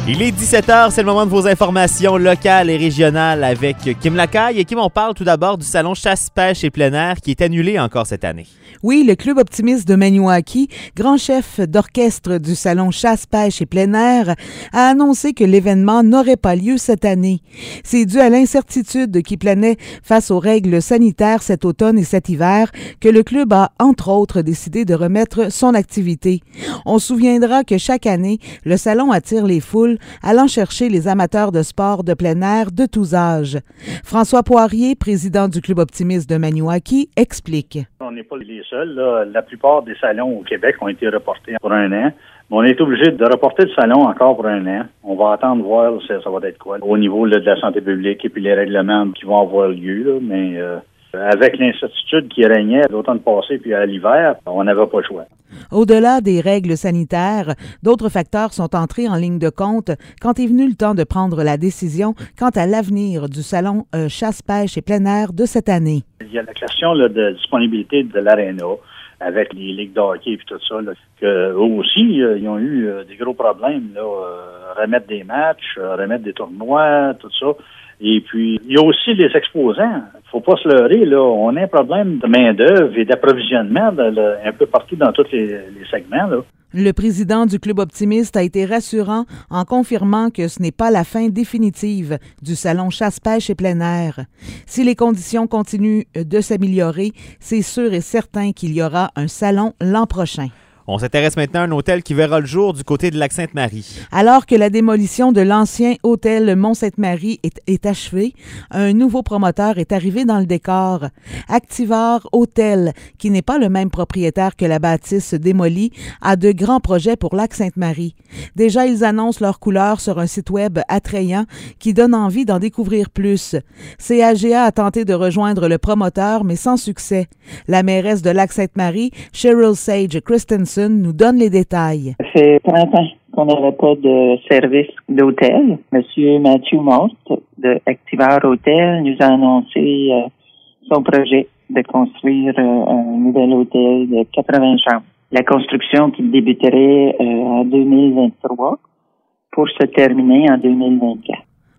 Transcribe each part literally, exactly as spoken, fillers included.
Il est dix-sept heures, c'est le moment de vos informations locales et régionales avec Kim Lacaille. Et Kim, on parle tout d'abord du salon chasse-pêche et plein air qui est annulé encore cette année. Oui, le Club optimiste de Maniwaki, grand chef d'orchestre du salon chasse-pêche et plein air, a annoncé que l'événement n'aurait pas lieu cette année. C'est dû à l'incertitude qui planait face aux règles sanitaires cet automne et cet hiver que le club a, entre autres, décidé de remettre son activité. On se souviendra que chaque année, le salon attire les foules allant chercher les amateurs de sport de plein air de tous âges. François Poirier, président du Club optimiste de Maniwaki, explique. On n'est pas les seuls. Là. La plupart des salons au Québec ont été reportés pour un an. Mais on est obligé de reporter le salon encore pour un an. On va attendre voir ça, ça va être quoi au niveau là, de la santé publique et puis les règlements qui vont avoir lieu. Là. Mais euh, avec l'incertitude qui régnait l'automne passé puis à l'hiver, on n'avait pas le choix. Au-delà des règles sanitaires, d'autres facteurs sont entrés en ligne de compte quand est venu le temps de prendre la décision quant à l'avenir du salon euh, chasse-pêche et plein air de cette année. Il y a la question là, de disponibilité de l'aréna avec les ligues de hockey et tout ça. Là, que, eux aussi, euh, ils ont eu euh, des gros problèmes. Là, euh, remettre des matchs, euh, remettre des tournois, tout ça. Et puis, il y a aussi les exposants. Faut pas se leurrer, là. On a un problème de main-d'œuvre et d'approvisionnement de, de, un peu partout dans tous les, les segments, là. Le président du Club optimiste a été rassurant en confirmant que ce n'est pas la fin définitive du salon chasse-pêche et plein air. Si les conditions continuent de s'améliorer, c'est sûr et certain qu'il y aura un salon l'an prochain. On s'intéresse maintenant à un hôtel qui verra le jour du côté de Lac-Sainte-Marie. Alors que la démolition de l'ancien hôtel Mont-Sainte-Marie est, est achevée, un nouveau promoteur est arrivé dans le décor. Activar Hôtel, qui n'est pas le même propriétaire que la bâtisse démolie, a de grands projets pour Lac-Sainte-Marie. Déjà, ils annoncent leurs couleurs sur un site web attrayant qui donne envie d'en découvrir plus. C A G A a tenté de rejoindre le promoteur, mais sans succès. La mairesse de Lac-Sainte-Marie, Cheryl Sage Christensen, nous donne les détails. Ça fait trente ans qu'on n'avait pas de service d'hôtel. Monsieur Matthew Most de Activar Hôtel nous a annoncé euh, son projet de construire euh, un nouvel hôtel de quatre-vingts chambres. La construction qui débuterait euh, en deux mille vingt-trois pour se terminer en deux mille vingt-quatre.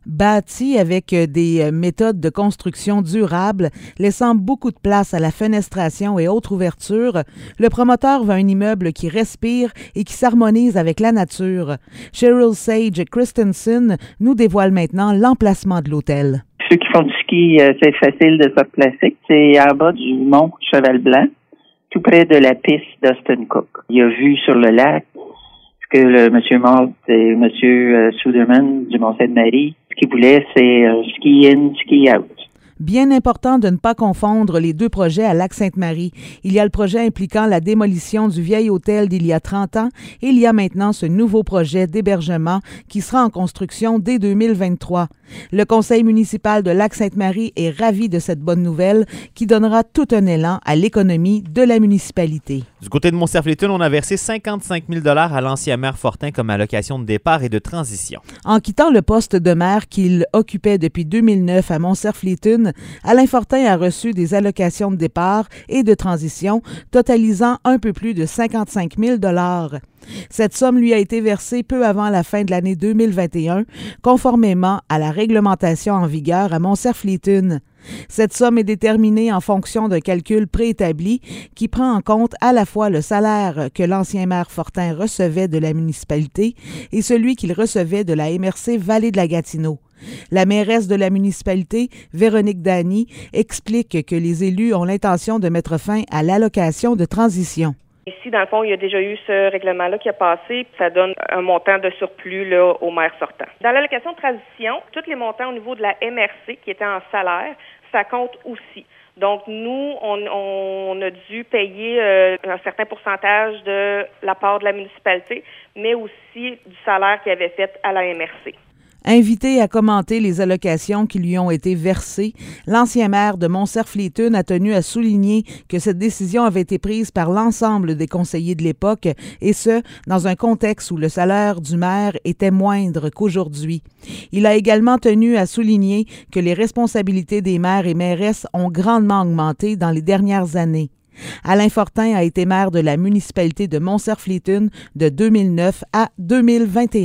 Bâti avec des méthodes de construction durables, laissant beaucoup de place à la fenestration et autres ouvertures, le promoteur veut un immeuble qui respire et qui s'harmonise avec la nature. Cheryl Sage Christensen nous dévoile maintenant l'emplacement de l'hôtel. Ceux qui font du ski, c'est facile de se replacer. C'est en bas du mont Cheval-Blanc, tout près de la piste d'Austin Cook. Il y a vue sur le lac que le monsieur Malt et monsieur Suderman du Mont-Sainte-Marie, ce qu'ils voulaient, c'est euh, ski in, ski out. Bien important de ne pas confondre les deux projets à Lac-Sainte-Marie. Il y a le projet impliquant la démolition du vieil hôtel d'il y a trente ans et il y a maintenant ce nouveau projet d'hébergement qui sera en construction dès deux mille vingt-trois. Le conseil municipal de Lac-Sainte-Marie est ravi de cette bonne nouvelle qui donnera tout un élan à l'économie de la municipalité. Du côté de Montserf-les-Tunes, on a versé cinquante-cinq mille dollars à l'ancien maire Fortin comme allocation de départ et de transition. En quittant le poste de maire qu'il occupait depuis deux mille neuf à Montserf-les-Tunes, Alain Fortin a reçu des allocations de départ et de transition totalisant un peu plus de cinquante-cinq mille dollars. Cette somme lui a été versée peu avant la fin de l'année deux mille vingt et un, conformément à la réglementation en vigueur à Montserf-les-Tunes. Cette somme est déterminée en fonction d'un calcul préétabli qui prend en compte à la fois le salaire que l'ancien maire Fortin recevait de la municipalité et celui qu'il recevait de la M R C Vallée de la Gatineau. La mairesse de la municipalité, Véronique Dany, explique que les élus ont l'intention de mettre fin à l'allocation de transition. Ici, dans le fond, il y a déjà eu ce règlement-là qui a passé. Ça donne un montant de surplus là, au maire sortant. Dans l'allocation de transition, tous les montants au niveau de la M R C qui étaient en salaire, ça compte aussi. Donc, nous, on, on a dû payer euh, un certain pourcentage de la part de la municipalité, mais aussi du salaire qu'il avait fait à la M R C. Invité à commenter les allocations qui lui ont été versées, l'ancien maire de Montserf-les-Tunes a tenu à souligner que cette décision avait été prise par l'ensemble des conseillers de l'époque, et ce, dans un contexte où le salaire du maire était moindre qu'aujourd'hui. Il a également tenu à souligner que les responsabilités des maires et mairesses ont grandement augmenté dans les dernières années. Alain Fortin a été maire de la municipalité de Montserf-les-Tunes de deux mille neuf à deux mille vingt et un.